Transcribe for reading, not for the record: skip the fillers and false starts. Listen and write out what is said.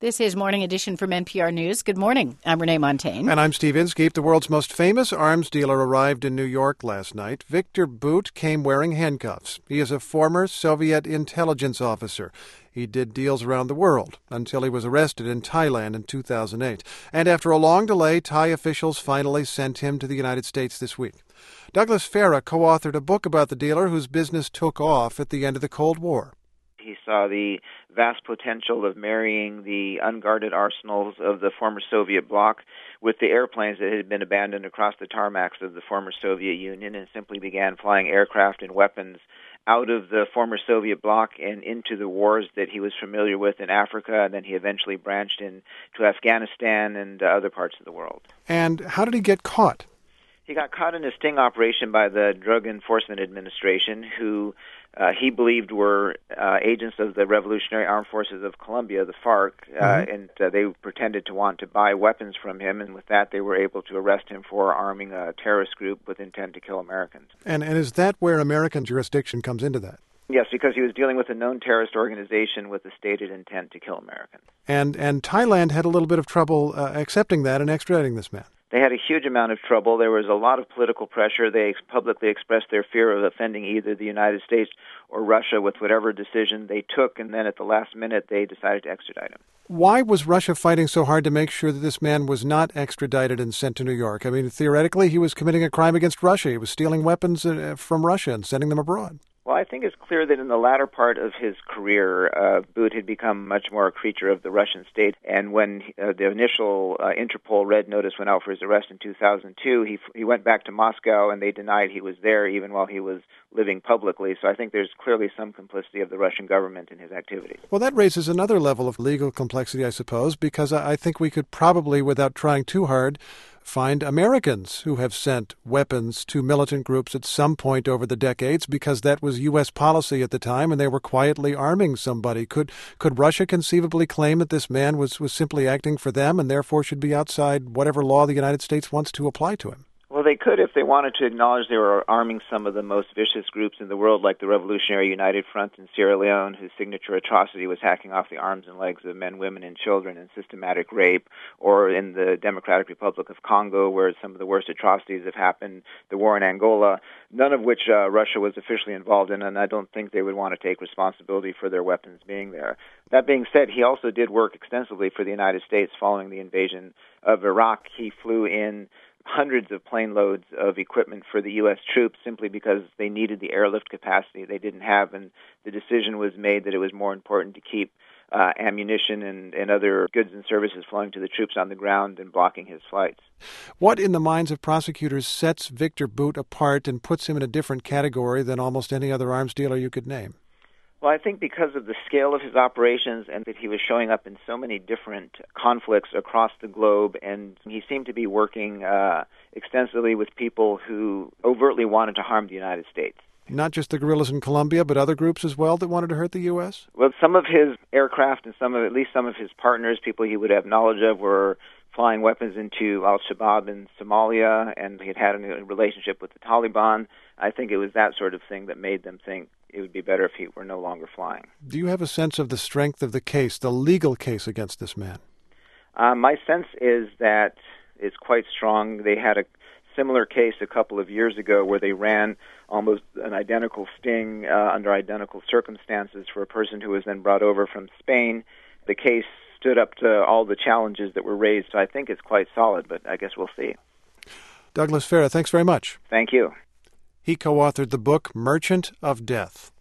This is Morning Edition from NPR News. Good morning. I'm Renee Montagne. And I'm Steve Inskeep. The world's most famous arms dealer arrived in New York last night. Viktor Bout came wearing handcuffs. He is a former Soviet intelligence officer. He did deals around the world until he was arrested in Thailand in 2008. And after a long delay, Thai officials finally sent him to the United States this week. Douglas Farah co-authored a book about the dealer whose business took off at the end of the Cold War. He saw the vast potential of marrying the unguarded arsenals of the former Soviet bloc with the airplanes that had been abandoned across the tarmacs of the former Soviet Union, and simply began flying aircraft and weapons out of the former Soviet bloc and into the wars that he was familiar with in Africa, and then he eventually branched into Afghanistan and other parts of the world. And how did he get caught? He got caught in a sting operation by the Drug Enforcement Administration, who he believed were agents of the Revolutionary Armed Forces of Colombia, the FARC, and they pretended to want to buy weapons from him, and with that they were able to arrest him for arming a terrorist group with intent to kill Americans. And is that where American jurisdiction comes into that? Yes, because he was dealing with a known terrorist organization with a stated intent to kill Americans. And Thailand had a little bit of trouble accepting that and extraditing this man. They had a huge amount of trouble. There was a lot of political pressure. They publicly expressed their fear of offending either the United States or Russia with whatever decision they took, and then at the last minute they decided to extradite him. Why was Russia fighting so hard to make sure that this man was not extradited and sent to New York? I mean, theoretically, he was committing a crime against Russia. He was stealing weapons from Russia and sending them abroad. Well, I think it's clear that in the latter part of his career, Bout had become much more a creature of the Russian state. And when the initial Interpol red notice went out for his arrest in 2002, he went back to Moscow, and they denied he was there even while he was living publicly. So I think there's clearly some complicity of the Russian government in his activities. Well, that raises another level of legal complexity, I suppose, because I think we could probably, without trying too hard, find Americans who have sent weapons to militant groups at some point over the decades because that was U.S. policy at the time and they were quietly arming somebody. Could Russia conceivably claim that this man was simply acting for them and therefore should be outside whatever law the United States wants to apply to him? Well, they could if they wanted to acknowledge they were arming some of the most vicious groups in the world, like the Revolutionary United Front in Sierra Leone, whose signature atrocity was hacking off the arms and legs of men, women, and children in systematic rape, or in the Democratic Republic of Congo, where some of the worst atrocities have happened, the war in Angola, none of which Russia was officially involved in, and I don't think they would want to take responsibility for their weapons being there. That being said, he also did work extensively for the United States following the invasion of Iraq. He flew in hundreds of plane loads of equipment for the U.S. troops simply because they needed the airlift capacity they didn't have, and the decision was made that it was more important to keep ammunition and other goods and services flowing to the troops on the ground than blocking his flights. What in the minds of prosecutors sets Viktor Bout apart and puts him in a different category than almost any other arms dealer you could name? Well, I think because of the scale of his operations and that he was showing up in so many different conflicts across the globe, and he seemed to be working extensively with people who overtly wanted to harm the United States. Not just the guerrillas in Colombia, but other groups as well that wanted to hurt the U.S.? Well, some of his aircraft and at least some of his partners, people he would have knowledge of, were flying weapons into al-Shabaab in Somalia, and he had a relationship with the Taliban. I think it was that sort of thing that made them think it would be better if he were no longer flying. Do you have a sense of the strength of the case, the legal case against this man? My sense is that it's quite strong. They had a similar case a couple of years ago where they ran almost an identical sting under identical circumstances for a person who was then brought over from Spain. The case stood up to all the challenges that were raised, so I think it's quite solid, but I guess we'll see. Douglas Farah, thanks very much. Thank you. He co-authored the book Merchant of Death.